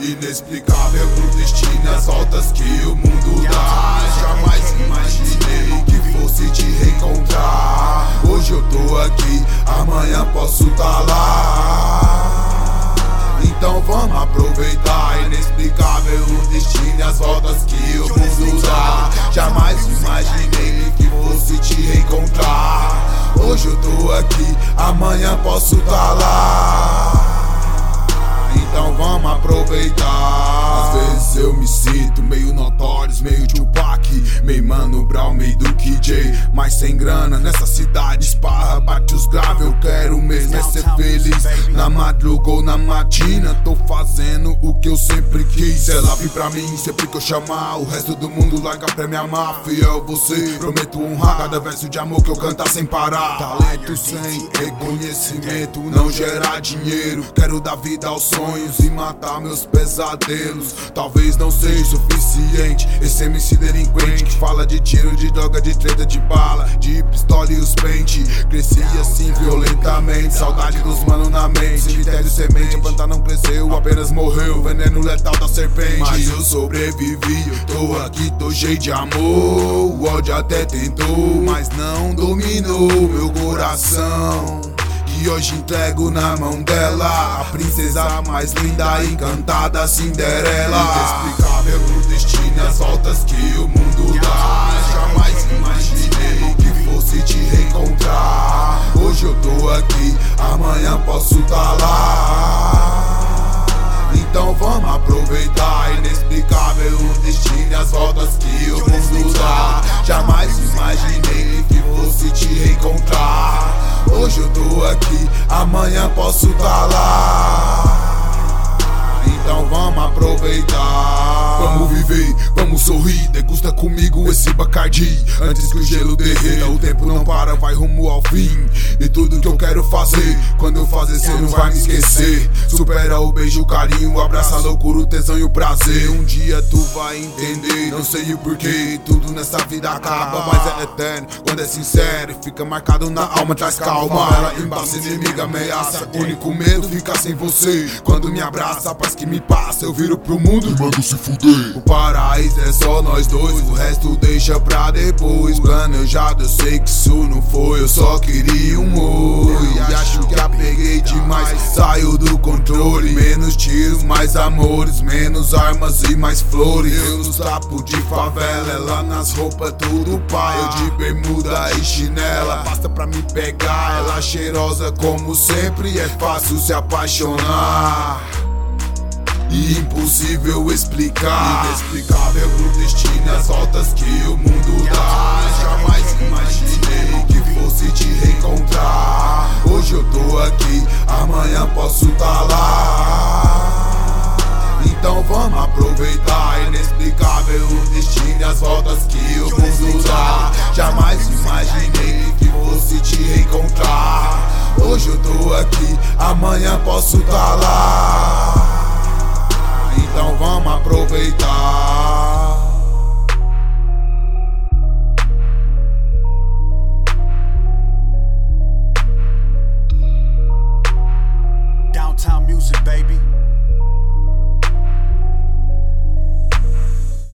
Inexplicável pro destino, as voltas que o mundo dá. Jamais imaginei que fosse te reencontrar. Hoje eu tô aqui, amanhã posso tá lá. Então vamos aproveitar. Inexplicável o destino e as voltas que o mundo dá. Jamais imaginei que fosse te reencontrar. Hoje eu tô aqui, amanhã posso tá lá. Então vamos aproveitar. Às vezes eu me sinto meio Notorious, meio Tupac, meio Mano Brown, meio do KJ. Mas sem grana nessa cidade, esparra, bate os graves. Eu quero mesmo é ser feliz. Na madruga ou na matina, tô fazendo o que eu sempre quis. Ela vem pra mim sempre que eu chamar. O resto do mundo larga pra me amar. Fiel você, prometo honrar cada verso de amor que eu cantar sem parar. Talento sem reconhecimento não gera dinheiro. Quero dar vida aos sonhos e matar meus pesadelos. Talvez não seja suficiente esse MC delinquente que fala de tiro, de droga, de treta, de bala, de pistola e os pente. Cresci assim violentamente, saudade dos mano na mente. Cemitério semente, a planta não cresceu, apenas morreu, veneno letal da serpente. Mas eu sobrevivi, tô aqui, tô cheio de amor. O ódio até tentou, mas não dominou meu coração. E hoje entrego na mão dela a princesa mais linda, encantada Cinderela. Inexplicável o destino, as voltas que o mundo dá. Jamais imaginei que fosse te reencontrar. Hoje eu tô aqui, amanhã posso tá lá. Então vamos aproveitar. Inexplicável o destino, as voltas que o mundo dá. Jamais imaginei que fosse te reencontrar. Hoje eu tô aqui, amanhã posso tá lá. Então vamos aproveitar. Vamos viver, vamos sorrir. Degusta comigo esse Bacardi antes que o gelo derreta. O tempo não para, vai rumo ao fim. E tudo que eu quero fazer, quando eu fazer cê não vai me esquecer. Supera o beijo, o carinho, abraça a loucura, o tesão e o prazer. Um dia tu vai entender, não sei o porquê. Tudo nessa vida acaba, mas é eterno quando é sincero e fica marcado na alma, traz calma. Ela embaça, inimiga ameaça. Único medo fica sem você. Quando me abraça, a paz que me passa, eu viro pro mundo e mando se fuder. O paraíso é só nós dois, o resto deixa pra depois. Planejado, eu sei que isso não foi, eu só queria um oi. E acho que apeguei demais, saio do controle. Menos tiros, mais amores, menos armas e mais flores. Eu nos tapos de favela, ela nas roupas tudo pai. Eu de bermuda e chinela, basta pra me pegar. Ela cheirosa como sempre, é fácil se apaixonar. E impossível explicar. Inexplicável o destino, as voltas que o mundo dá. Jamais imaginei que fosse te reencontrar. Hoje eu tô aqui, amanhã posso tá lá. Então vamos aproveitar. Inexplicável o destino, as voltas que o mundo dá. Jamais imaginei que fosse te reencontrar. Hoje eu tô aqui, amanhã posso tá lá. Então vamos aproveitar. Downtown music, baby.